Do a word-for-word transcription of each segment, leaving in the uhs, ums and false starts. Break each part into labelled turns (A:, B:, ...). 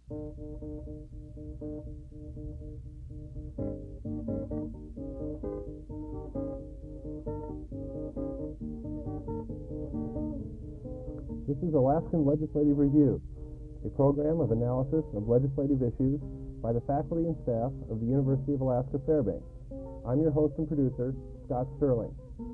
A: This is Alaskan Legislative Review, a program of analysis of legislative issues by the faculty and staff of the University of Alaska Fairbanks. I'm your host and producer, Scott Sterling.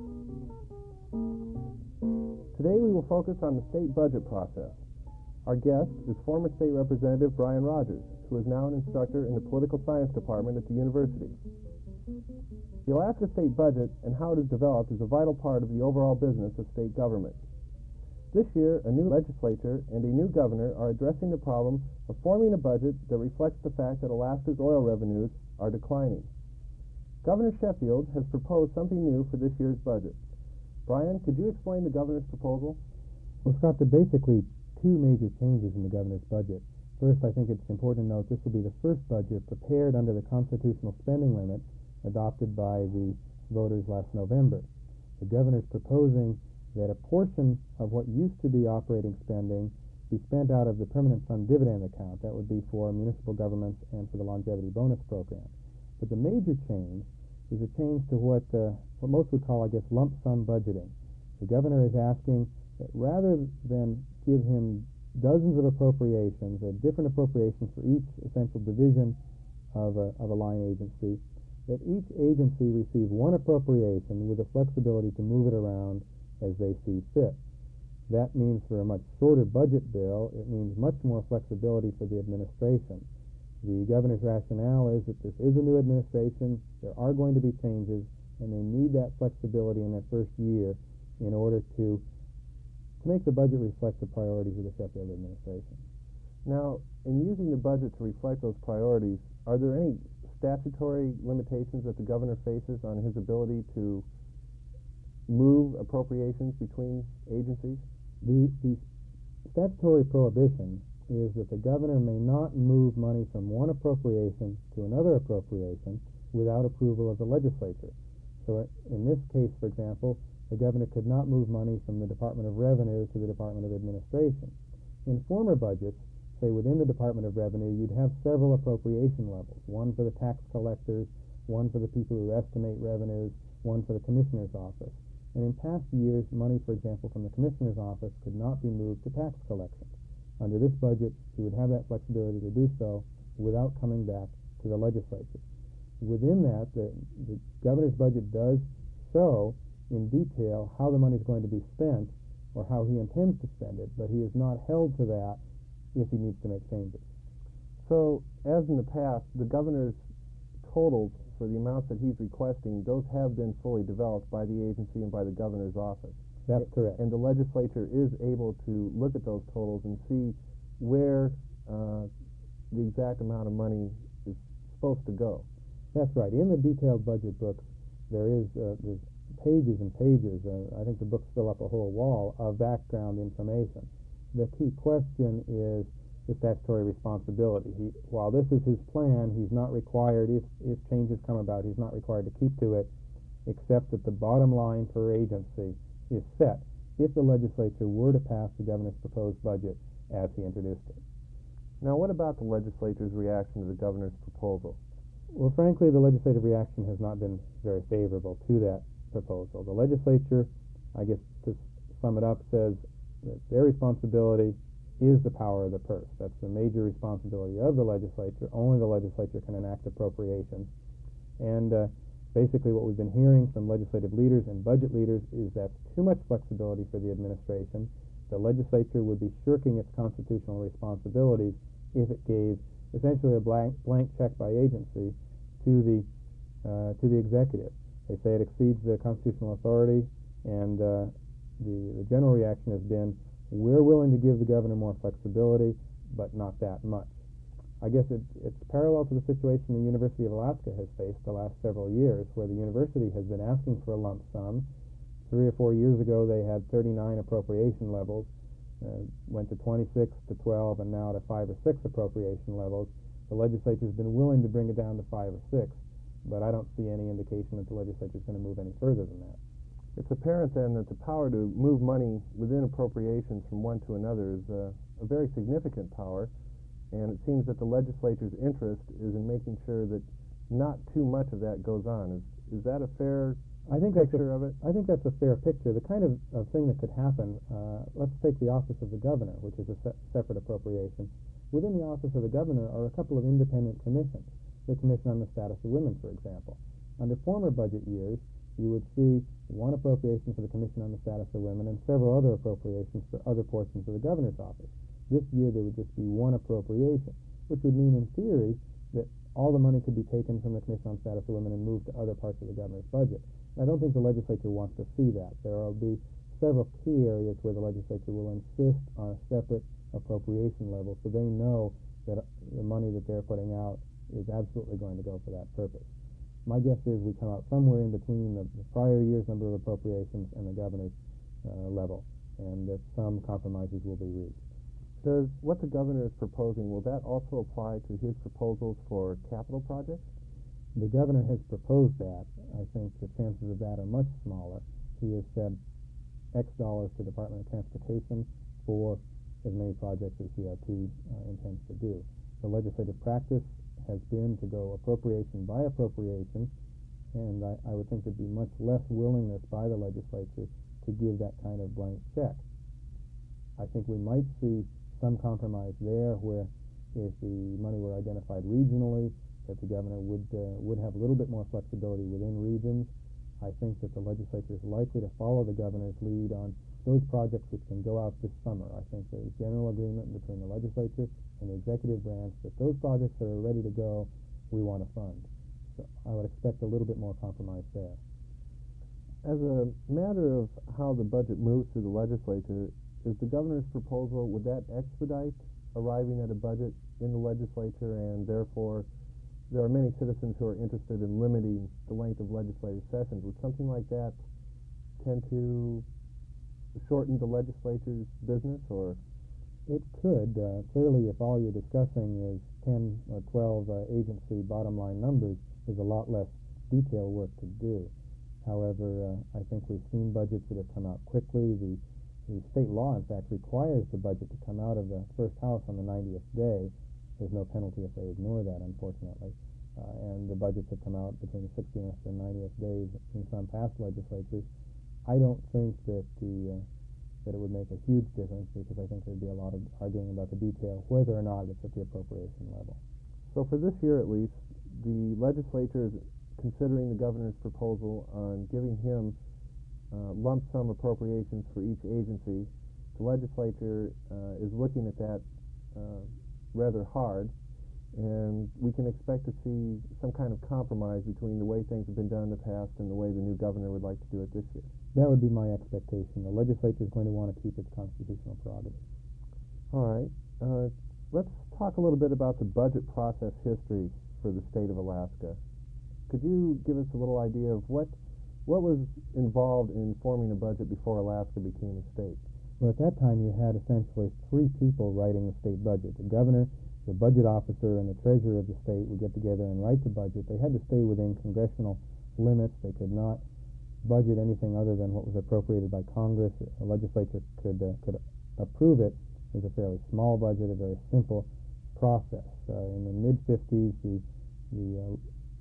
A: Today we will focus on the state budget process. Our guest is former State Representative Brian Rogers, who is now an instructor in the Political Science Department at the university. The Alaska state budget and how it is developed is a vital part of the overall business of state government. This year, a new legislature and a new governor are addressing the problem of forming a budget that reflects the fact that Alaska's oil revenues are declining. Governor Sheffield has proposed something new for this year's budget. Brian, could you explain the governor's proposal?
B: Well, Scott, there are basically two major changes in the governor's budget. First, I think it's important to note this will be the first budget prepared under the constitutional spending limit adopted by the voters last November. The governor is proposing that a portion of what used to be operating spending be spent out of the permanent fund dividend account. That would be for municipal governments and for the longevity bonus program. But the major change is a change to what uh, what most would call, I guess, lump sum budgeting. The governor is asking that rather than give him dozens of appropriations, or different appropriations for each essential division of a, of a line agency, that each agency receive one appropriation with the flexibility to move it around as they see fit. That means for a much shorter budget bill, it means much more flexibility for the administration. The governor's rationale is that this is a new administration, there are going to be changes, and they need that flexibility in their first year in order to to make the budget reflect the priorities of the Sheffield administration.
A: Now, in using the budget to reflect those priorities, are there any statutory limitations that the governor faces on his ability to move appropriations between agencies?
B: The, the statutory prohibition is that the governor may not move money from one appropriation to another appropriation without approval of the legislature. So in this case, for example, the governor could not move money from the Department of Revenue to the Department of Administration. In former budgets, say within the Department of Revenue, you'd have several appropriation levels, one for the tax collectors, one for the people who estimate revenues, one for the commissioner's office. And in past years, money, for example, from the commissioner's office could not be moved to tax collection. Under this budget, you would have that flexibility to do so without coming back to the legislature. Within that, the, the governor's budget does show in detail how the money is going to be spent or how he intends to spend it, but he is not held to that if he needs to make changes.
A: So, as in the past, the governor's totals for the amounts that he's requesting, those have been fully developed by the agency and by the governor's office.
B: That's correct.
A: And the legislature is able to look at those totals and see where uh, the exact amount of money is supposed to go.
B: That's right. In the detailed budget books, there is uh, there's pages and pages, uh, I think the books fill up a whole wall of background information. The key question is the statutory responsibility. He, while this is his plan, he's not required, if, if changes come about, he's not required to keep to it, except that the bottom line per agency is set if the legislature were to pass the governor's proposed budget as he introduced it.
A: Now, what about the legislature's reaction to the governor's proposal?
B: Well, frankly, the legislative reaction has not been very favorable to that proposal. The legislature, I guess to sum it up, says that their responsibility is the power of the purse. That's the major responsibility of the legislature. Only the legislature can enact appropriations. And uh, basically what we've been hearing from legislative leaders and budget leaders is that's too much flexibility for the administration. The legislature would be shirking its constitutional responsibilities if it gave essentially a blank, blank check by agency to the uh, to the executive. They say it exceeds the constitutional authority, and uh, the, the general reaction has been, we're willing to give the governor more flexibility, but not that much. I guess it, it's parallel to the situation the University of Alaska has faced the last several years, where the university has been asking for a lump sum. Three or four years ago, they had thirty-nine appropriation levels, uh, went to twenty-six to twelve, and now to five or six appropriation levels. The legislature has been willing to bring it down to five or six, but I don't see any indication that the legislature is going to move any further than that.
A: It's apparent then that the power to move money within appropriations from one to another is a, a very significant power, and it seems that the legislature's interest is in making sure that not too much of that goes on. Is is that a fair
B: I think that's
A: picture
B: a,
A: of it?
B: I think that's a fair picture. The kind of, of thing that could happen, uh, let's take the office of the governor, which is a se- separate appropriation. Within the office of the governor are a couple of independent commissions. The Commission on the Status of Women, for example. Under former budget years, you would see one appropriation for the Commission on the Status of Women and several other appropriations for other portions of the governor's office. This year there would just be one appropriation, which would mean in theory that all the money could be taken from the Commission on Status of Women and moved to other parts of the governor's budget. I don't think the legislature wants to see that. There will be several key areas where the legislature will insist on a separate appropriation level so they know that the money that they're putting out is absolutely going to go for that purpose. My guess is we come out somewhere in between the, the prior year's number of appropriations and the governor's uh, level, and that some compromises will be reached.
A: Does what the governor is proposing, will that also apply to his proposals for capital projects?
B: The governor has proposed that. I think the chances of that are much smaller. He has said X dollars to the Department of Transportation for as many projects as D O T uh, intends to do. The legislative practice has been to go appropriation by appropriation, and I, I would think there'd be much less willingness by the legislature to give that kind of blank check. I think we might see some compromise there where if the money were identified regionally, that the governor would uh, would have a little bit more flexibility within regions. I think that the legislature is likely to follow the governor's lead on those projects which can go out this summer. I think there's general agreement between the legislature and the executive branch that those projects that are ready to go, we want to fund. So I would expect a little bit more compromise there.
A: As a matter of how the budget moves through the legislature, is the governor's proposal, would that expedite arriving at a budget in the legislature, and therefore there are many citizens who are interested in limiting the length of legislative sessions? Would something like that tend to shorten the legislature's business, or?
B: It could. Uh, clearly, if all you're discussing is ten or twelve uh, agency bottom line numbers, there's a lot less detail work to do. However, uh, I think we've seen budgets that have come out quickly. The, the state law, in fact, requires the budget to come out of the first house on the ninetieth day. There's no penalty if they ignore that, unfortunately. Uh, and the budgets have come out between the sixtieth and ninetieth days in some past legislatures. I don't think that the uh, that it would make a huge difference, because I think there'd be a lot of arguing about the detail, whether or not it's at the appropriation level.
A: So for this year at least, the legislature is considering the governor's proposal on giving him uh, lump sum appropriations for each agency. The legislature uh, is looking at that uh, rather hard, and we can expect to see some kind of compromise between the way things have been done in the past and the way the new governor would like to do it this year.
B: That would be my expectation. The legislature is going to want to keep its constitutional prerogative.
A: All right. Uh, let's talk a little bit about the budget process history for the state of Alaska. Could you give us a little idea of what what was involved in forming a budget before Alaska became a state?
B: Well, at that time you had essentially three people writing the state budget. The governor, the budget officer, and the treasurer of the state would get together and write the budget. They had to stay within congressional limits. They could not budget anything other than what was appropriated by Congress. The legislature could uh, could approve it. It was a fairly small budget, a very simple process. Uh, in the mid fifties, the the uh,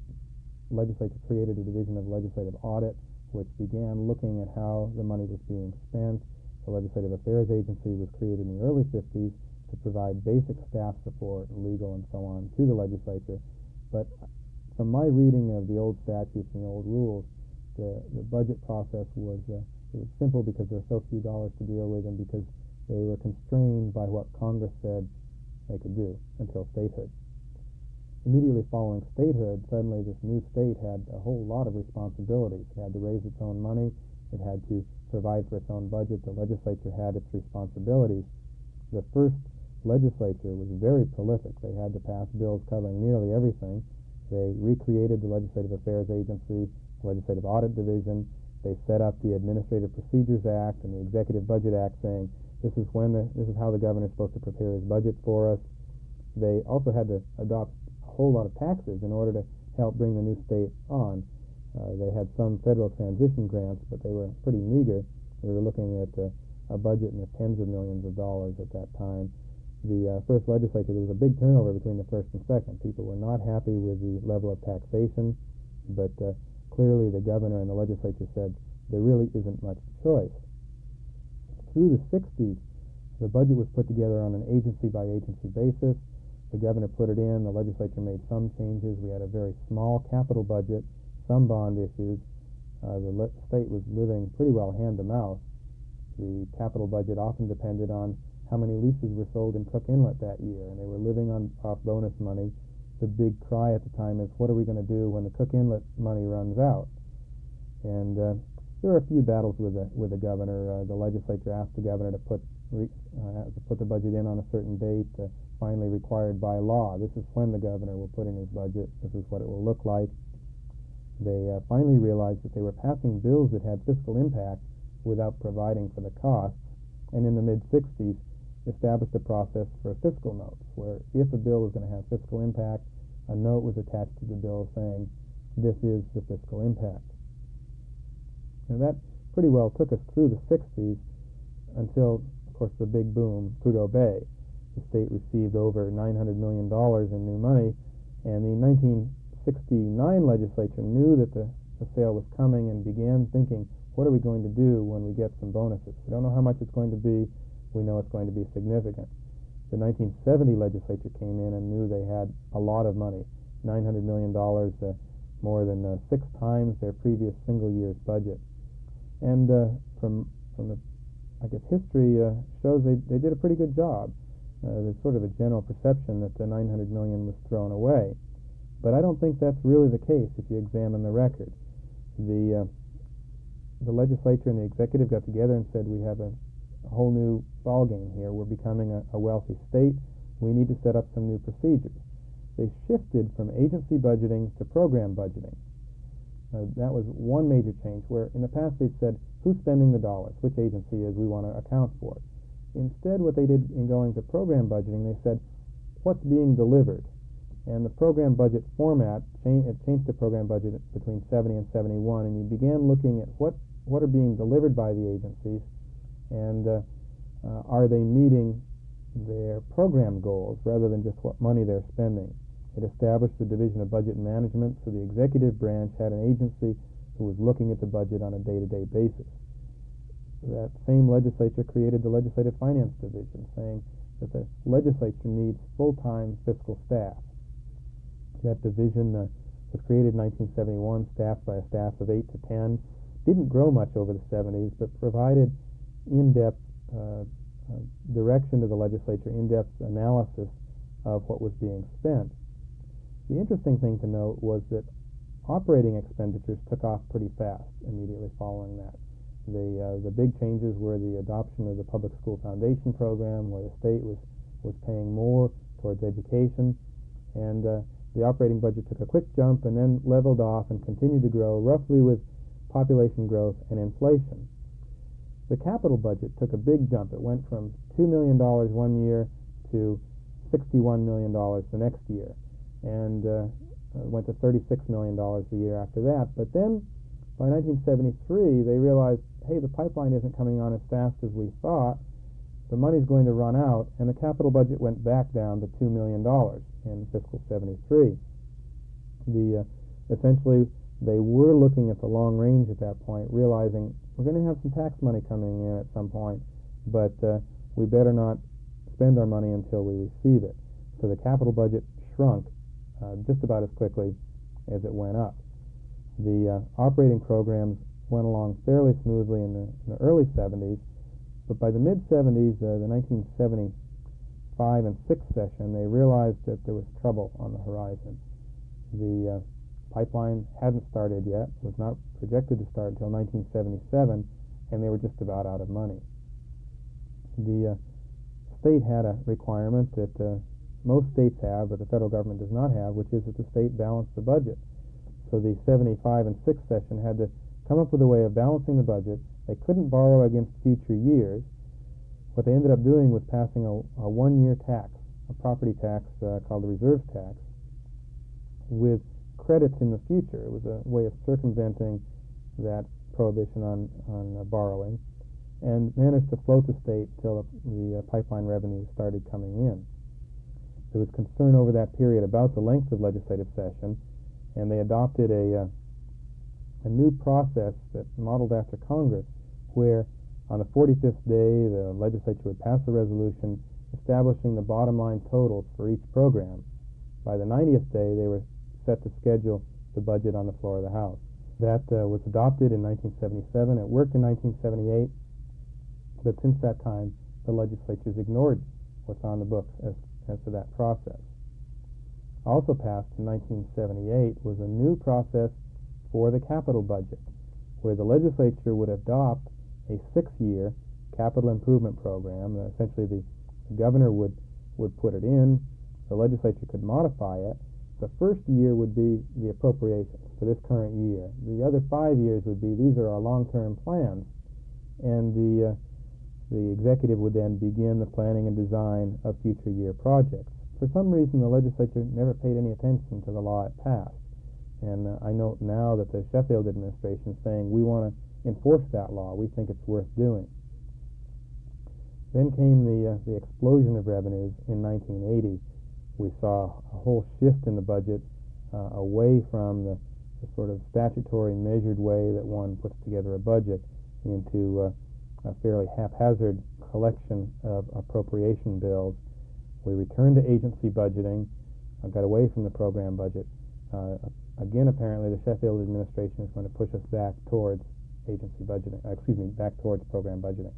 B: legislature created a division of legislative audit, which began looking at how the money was being spent. The Legislative Affairs Agency was created in the early fifties to provide basic staff support, legal and so on, to the legislature. But from my reading of the old statutes and the old rules, The, the budget process was uh, it was simple because there were so few dollars to deal with, and because they were constrained by what Congress said they could do until statehood. Immediately following statehood, suddenly this new state had a whole lot of responsibilities. It had to raise its own money. It had to provide for its own budget. The legislature had its responsibilities. The first legislature was very prolific. They had to pass bills covering nearly everything. They recreated the Legislative Affairs Agency, Legislative Audit Division. They set up the Administrative Procedures Act and the Executive Budget Act, saying this is when the, this is how the governor is supposed to prepare his budget for us. They also had to adopt a whole lot of taxes in order to help bring the new state on. Uh, they had some federal transition grants, but they were pretty meager. We were looking at uh, a budget in the tens of millions of dollars at that time. the uh, first legislature, there was a big turnover between the first and second. People were not happy with the level of taxation, but uh, clearly the governor and the legislature said there really isn't much choice. Through the sixties, the budget was put together on an agency-by-agency basis. The governor put it in. The legislature made some changes. We had a very small capital budget, some bond issues. Uh, the le- state was living pretty well hand-to-mouth. The capital budget often depended on how many leases were sold in Cook Inlet that year, and they were living on off bonus money. The big cry at the time is, what are we going to do when the Cook Inlet money runs out? And uh, there were a few battles with the with the governor. Uh, the legislature asked the governor to put re, uh, to put the budget in on a certain date, uh, finally required by law. This is when the governor will put in his budget. This is what it will look like. They uh, finally realized that they were passing bills that had fiscal impact without providing for the costs, and in the mid-sixties established a process for fiscal notes, where if a bill was going to have fiscal impact, a note was attached to the bill saying, this is the fiscal impact. And that pretty well took us through the sixties until, of course, the big boom, Prudhoe Bay. The state received over nine hundred million dollars in new money, and the nineteen sixty-nine legislature knew that the, the sale was coming and began thinking, what are we going to do when we get some bonuses? We don't know how much it's going to be. We know it's going to be significant. The nineteen seventy legislature came in and knew they had a lot of money, nine hundred million dollars, uh, more than uh, six times their previous single year's budget. And uh, from from the, I guess, history uh, shows they, they did a pretty good job. Uh, there's sort of a general perception that the nine hundred million dollars was thrown away. But I don't think that's really the case if you examine the record. The, uh, the legislature and the executive got together and said, we have a, a whole new ballgame here. We're becoming a, a wealthy state. We need to set up some new procedures. They shifted from agency budgeting to program budgeting. Uh, that was one major change, where in the past they'd said, who's spending the dollars? Which agency is we want to account for? Instead, what they did in going to program budgeting, they said, what's being delivered? And the program budget format, change, it changed the program budget between seventy and seventy-one, and you began looking at what, what are being delivered by the agencies, and uh, uh, are they meeting their program goals rather than just what money they're spending. It established the Division of Budget Management, so the executive branch had an agency who was looking at the budget on a day-to-day basis. That same legislature created the Legislative Finance Division, saying that the legislature needs full-time fiscal staff. That division uh, was created in nineteen seventy-one, staffed by a staff of eight to ten. Didn't grow much over the seventies, but provided in-depth uh, uh, direction to the legislature, in-depth analysis of what was being spent. The interesting thing to note was that operating expenditures took off pretty fast immediately following that. The, uh, the big changes were the adoption of the Public School Foundation Program, where the state was, was paying more towards education, and uh, the operating budget took a quick jump and then leveled off and continued to grow roughly with population growth and inflation. The capital budget took a big jump. It went from two million dollars one year to sixty-one million dollars the next year, and uh, went to thirty-six million dollars the year after that. But then by nineteen seventy-three, they realized, hey, the pipeline isn't coming on as fast as we thought. The money's going to run out, and the capital budget went back down to two million dollars in fiscal seventy-three. The, uh, essentially, they were looking at the long range at that point, realizing we're going to have some tax money coming in at some point, but uh, we better not spend our money until we receive it. So the capital budget shrunk uh, just about as quickly as it went up. The uh, operating programs went along fairly smoothly in the, in the early seventies, but by the mid-seventies, uh, the nineteen seventy-five and six session, they realized that there was trouble on the horizon. The uh, pipeline hadn't started yet, was not projected to start until nineteen seventy-seven, and they were just about out of money. The uh, state had a requirement that uh, most states have, but the federal government does not have, which is that the state balance the budget. So the seventy-five and six session had to come up with a way of balancing the budget. They couldn't borrow against future years. What they ended up doing was passing a, a one-year tax, a property tax uh, called the reserve tax, with credits in the future. It was a way of circumventing that prohibition on, on uh, borrowing. and managed to float the state till the uh, pipeline revenues started coming in. There was concern over that period about the length of legislative session, and they adopted a, uh, a new process that modeled after Congress, where on the forty-fifth day the legislature would pass a resolution establishing the bottom line totals for each program. By the ninetieth day, they were set to schedule the budget on the floor of the House. That uh, was adopted in nineteen seventy-seven. It worked in nineteen seventy-eight, but since that time, the legislature's ignored what's on the books as, as to that process. Also passed in nineteen seventy-eight was a new process for the capital budget, where the legislature would adopt a six-year capital improvement program. Uh, essentially, the, the governor would, would put it in, the legislature could modify it. The first year would be the appropriations for this current year. The other five years would be, these are our long-term plans, and the uh, the executive would then begin the planning and design of future year projects. For some reason, the legislature never paid any attention to the law it passed, and uh, I note now that the Sheffield administration is saying, we want to enforce that law, we think it's worth doing. Then came the, uh, the explosion of revenues in nineteen eighty. We saw a whole shift in the budget uh, away from the, the sort of statutory measured way that one puts together a budget into uh, a fairly haphazard collection of appropriation bills. We returned to agency budgeting, uh, got away from the program budget. Uh, again, apparently, the Sheffield administration is going to push us back towards agency budgeting, uh, excuse me, back towards program budgeting.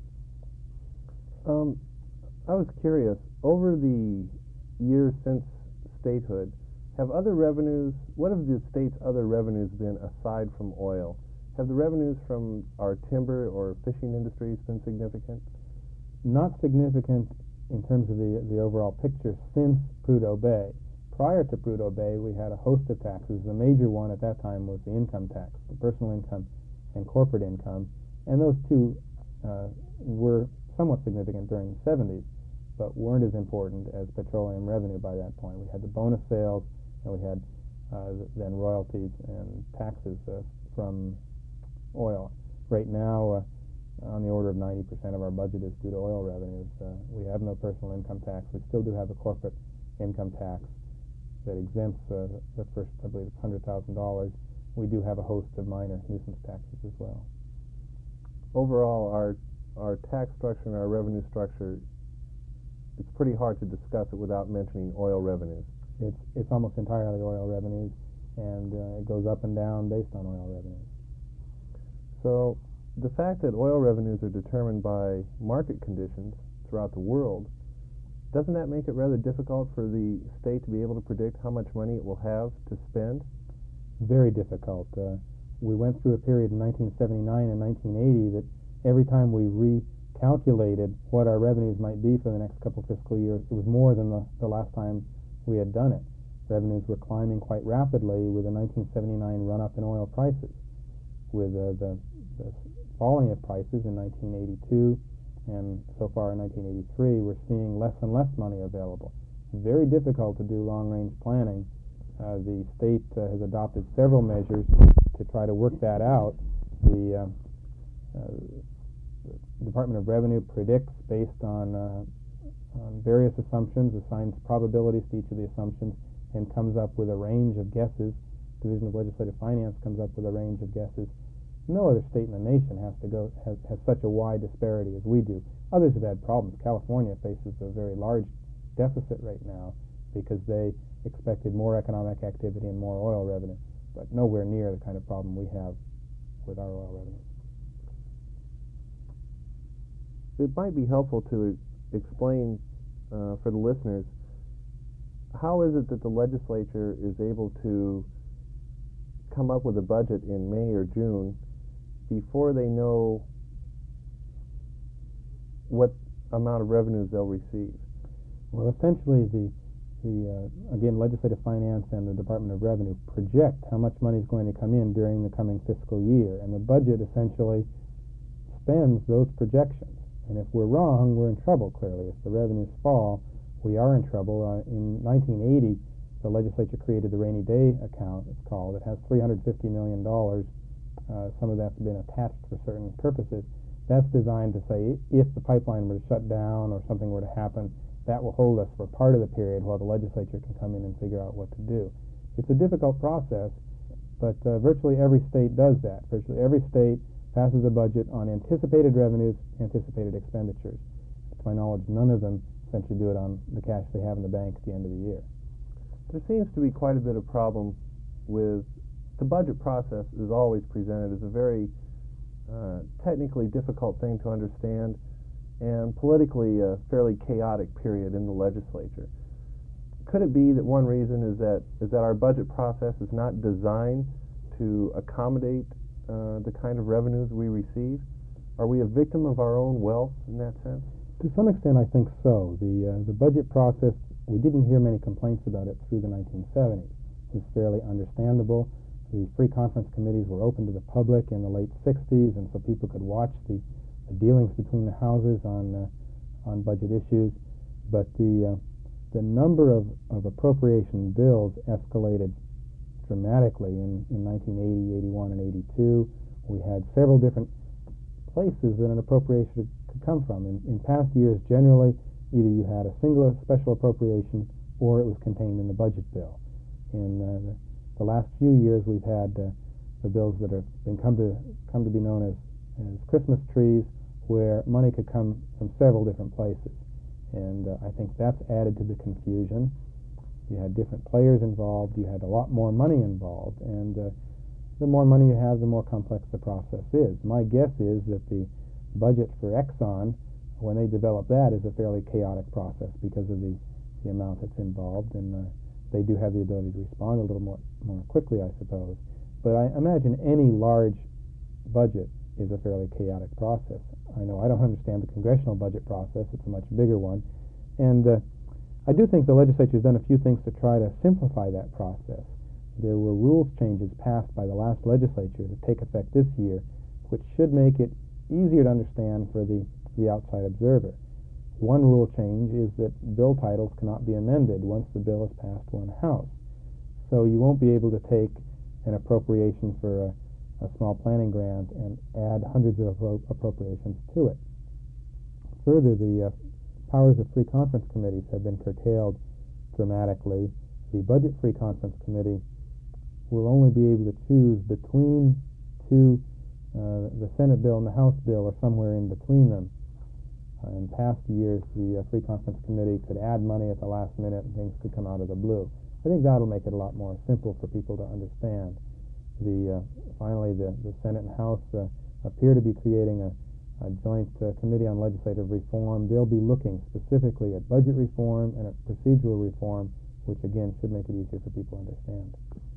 A: Um, I was curious, over the years since statehood, have other revenues, what have the state's other revenues been aside from oil? Have the revenues from our timber or fishing industries been significant?
B: Not significant in terms of the, the overall picture since Prudhoe Bay. Prior to Prudhoe Bay, we had a host of taxes. The major one at that time was the income tax, the personal income and corporate income, and those two uh, were somewhat significant during the seventies, but weren't as important as petroleum revenue by that point. We had the bonus sales, and we had uh, then royalties and taxes uh, from oil. Right now, uh, on the order of ninety percent of our budget is due to oil revenues. Uh, we have no personal income tax. We still do have a corporate income tax that exempts uh, the first, I believe it's one hundred thousand dollars. We do have a host of minor nuisance taxes as well.
A: Overall, our our tax structure and our revenue structure, it's pretty hard to discuss it without mentioning oil revenues.
B: It's it's almost entirely oil revenues, and uh, it goes up and down based on oil revenues.
A: So the fact that oil revenues are determined by market conditions throughout the world, doesn't that make it rather difficult for the state to be able to predict how much money it will have to spend?
B: Very difficult. Uh, we went through a period in nineteen seventy-nine and nineteen eighty that every time we recalculated what our revenues might be for the next couple fiscal years, it was more than the, the last time we had done it. Revenues were climbing quite rapidly with the nineteen seventy-nine run-up in oil prices. With uh, the, the falling of prices in nineteen eighty-two and so far in nineteen eighty-three, we're seeing less and less money available. Very difficult to do long-range planning. Uh, the state uh, has adopted several measures to try to work that out. The, uh, uh, the Department of Revenue predicts based on, uh, on various assumptions, assigns probabilities to each of the assumptions, and comes up with a range of guesses. Division of Legislative Finance comes up with a range of guesses. No other state in the nation has to go has, has such a wide disparity as we do. Others have had problems. California faces a very large deficit right now because they expected more economic activity and more oil revenue, but nowhere near the kind of problem we have with our oil revenue.
A: It might be helpful to explain uh, for the listeners, how is it that the legislature is able to come up with a budget in May or June before they know what amount of revenues they'll receive?
B: Well, essentially, the the uh, again, Legislative Finance and the Department of Revenue project how much money is going to come in during the coming fiscal year, and the budget essentially spends those projections. And if we're wrong, we're in trouble, clearly. If the revenues fall, we are in trouble. Uh, in nineteen eighty, the legislature created the rainy day account, it's called. It has three hundred fifty million dollars. Uh, some of that's been attached for certain purposes. That's designed to say if the pipeline were to shut down or something were to happen, that will hold us for part of the period while the legislature can come in and figure out what to do. It's a difficult process, but uh, virtually every state does that. Virtually every state passes a budget on anticipated revenues, anticipated expenditures. To my knowledge, none of them essentially do it on the cash they have in the bank at the end of the year.
A: There seems to be quite a bit of problem with the budget process is always presented as a very uh, technically difficult thing to understand and politically a fairly chaotic period in the legislature. Could it be that one reason is that is that our budget process is not designed to accommodate uh, the kind of revenues we receive? Are we a victim of our own wealth in that sense?
B: To some extent, I think so. The uh, the budget process, we didn't hear many complaints about it through the nineteen seventies. It was fairly understandable. The free conference committees were open to the public in the late sixties, and so people could watch the, the dealings between the houses on uh, on budget issues. But the uh, the number of, of appropriation bills escalated dramatically in, in nineteen eighty, eighty-one, and eighty-two. We had several different places that an appropriation could come from. In, in past years, generally, either you had a single special appropriation or it was contained in the budget bill. In uh, the, the last few years, we've had uh, the bills that have been come to come to be known as, as Christmas trees, where money could come from several different places. And uh, I think that's added to the confusion. You had different players involved. You had a lot more money involved. And uh, the more money you have, the more complex the process is. My guess is that the budget for Exxon, when they develop that, is a fairly chaotic process because of the, the amount that's involved. And uh, they do have the ability to respond a little more, more quickly, I suppose. But I imagine any large budget is a fairly chaotic process. I know I don't understand the congressional budget process. It's a much bigger one. And uh, I do think the legislature has done a few things to try to simplify that process. There were rules changes passed by the last legislature to take effect this year, which should make it easier to understand for the, the outside observer. One rule change is that bill titles cannot be amended once the bill is passed one house. So you won't be able to take an appropriation for a, a small planning grant and add hundreds of appropriations to it. Further, the uh, powers of free conference committees have been curtailed dramatically. The Budget Free Conference Committee will only be able to choose between two, uh, the Senate bill and the House bill, or somewhere in between them. Uh, in past years, the uh, Free Conference Committee could add money at the last minute and things could come out of the blue. I think that'll make it a lot more simple for people to understand. The, uh, finally, the, the Senate and House uh, appear to be creating a, a joint uh, committee on legislative reform. They'll be looking specifically at budget reform and at procedural reform, which again should make it easier for people to understand.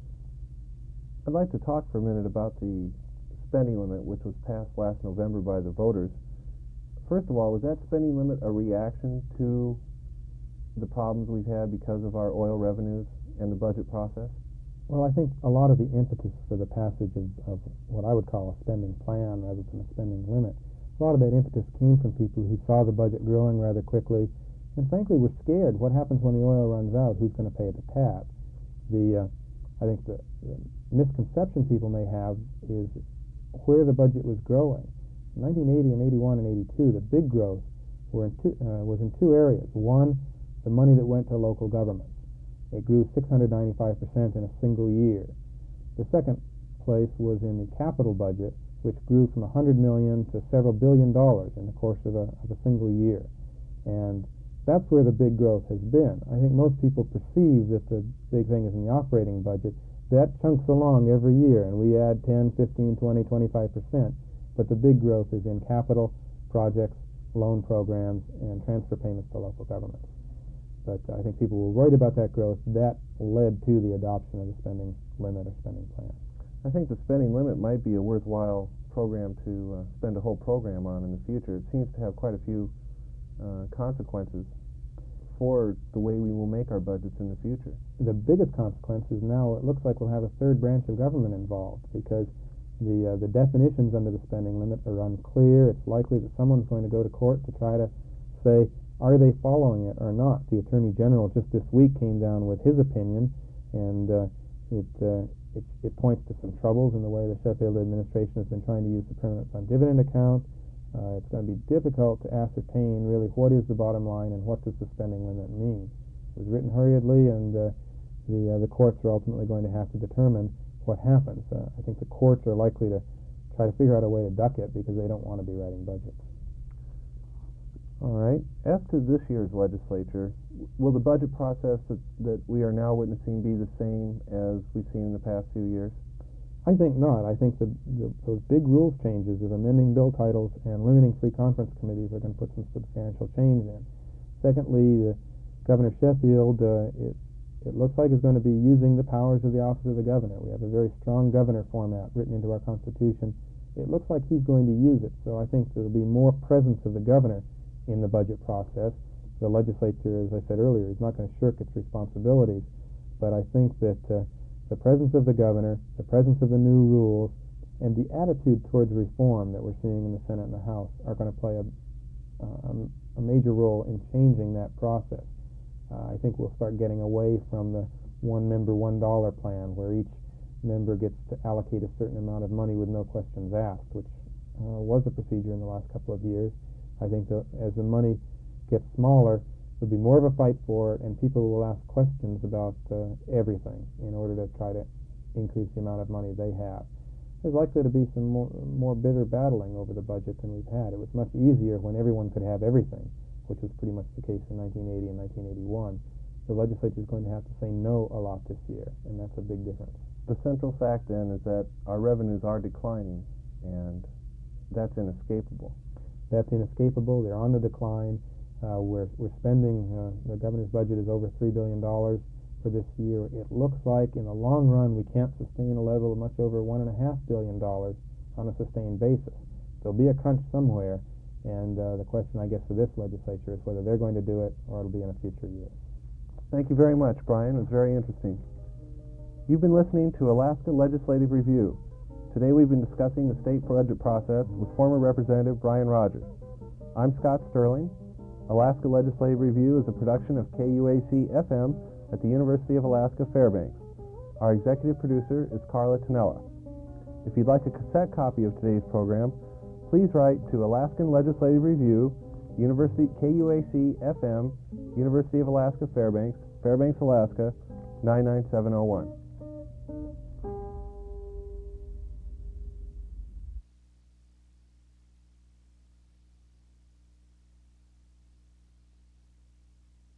A: I'd like to talk for a minute about the spending limit, which was passed last November by the voters. First of all, was that spending limit a reaction to the problems we've had because of our oil revenues and the budget process?
B: Well, I think a lot of the impetus for the passage of, of what I would call a spending plan rather than a spending limit, a lot of that impetus came from people who saw the budget growing rather quickly and frankly were scared. What happens when the oil runs out? Who's going to pay the tab? The, uh, I think the, the misconception people may have is where the budget was growing. In nineteen eighty and eighty-one and eighty-two, the big growth were in two, uh, was in two areas. One, the money that went to local governments. It grew six hundred ninety-five percent in a single year. The second place was in the capital budget, which grew from one hundred million dollars to several billion dollars in the course of a, of a single year. And that's where the big growth has been. I think most people perceive that the big thing is in the operating budget. That chunks along every year, and we add ten, fifteen, twenty, twenty-five percent. But the big growth is in capital projects, loan programs, and transfer payments to local governments. But I think people were worried about that growth. That led to the adoption of the spending limit or spending plan.
A: I think the spending limit might be a worthwhile program to uh, spend a whole program on in the future. It seems to have quite a few uh, consequences for the way we will make our budgets in the future.
B: The biggest consequence is now it looks like we'll have a third branch of government involved because the uh, the definitions under the spending limit are unclear. It's likely that someone's going to go to court to try to say, are they following it or not? The Attorney General just this week came down with his opinion, and uh, it, uh, it it points to some troubles in the way the Sheffield administration has been trying to use the permanent fund dividend account. Uh, it's going to be difficult to ascertain really what is the bottom line and what does the spending limit mean. It was written hurriedly, and uh, the uh, the courts are ultimately going to have to determine what happens. Uh, I think the courts are likely to try to figure out a way to duck it because they don't want to be writing budgets.
A: All right. As to this year's legislature, will the budget process that, that we are now witnessing be the same as we've seen in the past few years?
B: I think not. I think the, the, those big rules changes of amending bill titles and limiting free conference committees are going to put some substantial change in. Secondly, uh, Governor Sheffield, uh, it, it looks like is going to be using the powers of the office of the governor. We have a very strong governor format written into our Constitution. It looks like he's going to use it. So I think there will be more presence of the governor in the budget process. The legislature, as I said earlier, is not going to shirk its responsibilities, but I think that uh, the presence of the governor, the presence of the new rules, and the attitude towards reform that we're seeing in the Senate and the House are going to play a, uh, a major role in changing that process. Uh, I think we'll start getting away from the one member, one dollar plan, where each member gets to allocate a certain amount of money with no questions asked, which uh, was a procedure in the last couple of years. I think that as the money gets smaller, there'll be more of a fight for it, and people will ask questions about uh, everything in order to try to increase the amount of money they have. There's likely to be some more, more bitter battling over the budget than we've had. It was much easier when everyone could have everything, which was pretty much the case in nineteen eighty and nineteen eighty-one. The legislature is going to have to say no a lot this year, and that's a big difference.
A: The central fact, then, is that our revenues are declining, and that's inescapable.
B: That's inescapable. They're on the decline. Uh, we're, we're spending, uh, the governor's budget is over three billion dollars for this year. It looks like in the long run we can't sustain a level of much over one point five billion dollars on a sustained basis. There'll be a crunch somewhere, and uh, the question, I guess, for this legislature is whether they're going to do it or it'll be in a future year.
A: Thank you very much, Brian. It was very interesting. You've been listening to Alaska Legislative Review. Today we've been discussing the state budget process with former Representative Brian Rogers. I'm Scott Sterling. Alaska Legislative Review is a production of K U A C F M at the University of Alaska Fairbanks. Our executive producer is Carla Tonella. If you'd like a cassette copy of today's program, please write to Alaskan Legislative Review, University K U A C F M, University of Alaska Fairbanks, Fairbanks, Alaska, nine nine seven oh one.